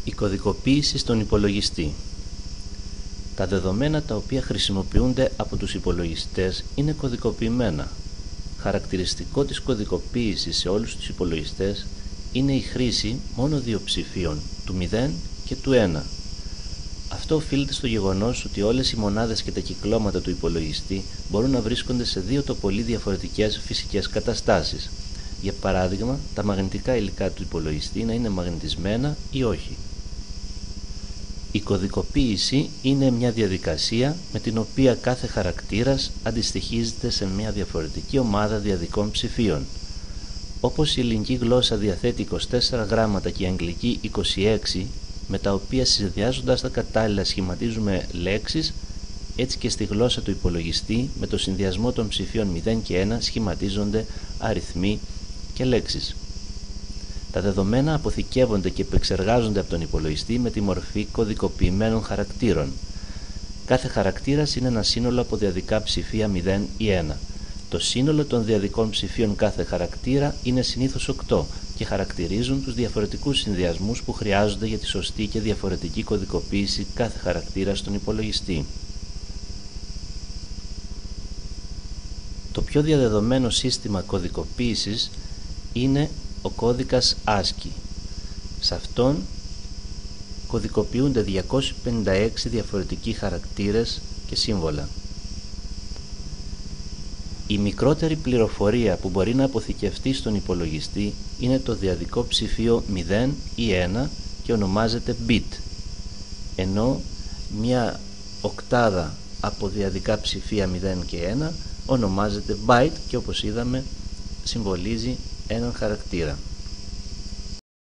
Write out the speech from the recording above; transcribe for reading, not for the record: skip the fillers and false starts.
Η κωδικοποίηση στον υπολογιστή. Τα δεδομένα τα οποία χρησιμοποιούνται από τους υπολογιστές είναι κωδικοποιημένα. Χαρακτηριστικό της κωδικοποίησης σε όλους τους υπολογιστές είναι η χρήση μόνο δύο ψηφίων, του 0 και του 1. Αυτό οφείλεται στο γεγονός ότι όλες οι μονάδες και τα κυκλώματα του υπολογιστή μπορούν να βρίσκονται σε δύο το πολύ διαφορετικές φυσικές καταστάσεις. Για παράδειγμα, τα μαγνητικά υλικά του υπολογιστή να είναι μαγνητισμένα ή όχι. Η κωδικοποίηση είναι μια διαδικασία με την οποία κάθε χαρακτήρας αντιστοιχίζεται σε μια διαφορετική ομάδα διαδικών ψηφίων. Όπως η ελληνική γλώσσα διαθέτει 24 γράμματα και η αγγλική 26, με τα οποία συνδυάζοντας τα κατάλληλα σχηματίζουμε λέξεις, έτσι και στη γλώσσα του υπολογιστή με το συνδυασμό των ψηφίων 0 και 1 σχηματίζονται αριθμοί και λέξεις. Τα δεδομένα αποθηκεύονται και επεξεργάζονται από τον υπολογιστή με τη μορφή κωδικοποιημένων χαρακτήρων. Κάθε χαρακτήρας είναι ένα σύνολο από διαδικά ψηφία 0 ή 1. Το σύνολο των διαδικών ψηφίων κάθε χαρακτήρα είναι συνήθως 8 και χαρακτηρίζουν τους διαφορετικούς συνδυασμούς που χρειάζονται για τη σωστή και διαφορετική κωδικοποίηση κάθε χαρακτήρα στον υπολογιστή. Το πιο διαδεδομένο σύστημα κωδικοποίησης είναι ο κώδικας ASCII. Σε αυτόν κωδικοποιούνται 256 διαφορετικοί χαρακτήρες και σύμβολα. Η μικρότερη πληροφορία που μπορεί να αποθηκευτεί στον υπολογιστή είναι το διαδικό ψηφίο 0 ή 1 και ονομάζεται bit, ενώ μια οκτάδα από διαδικά ψηφία 0 και 1 ονομάζεται byte και όπως είδαμε συμβολίζει έναν χαρακτήρα.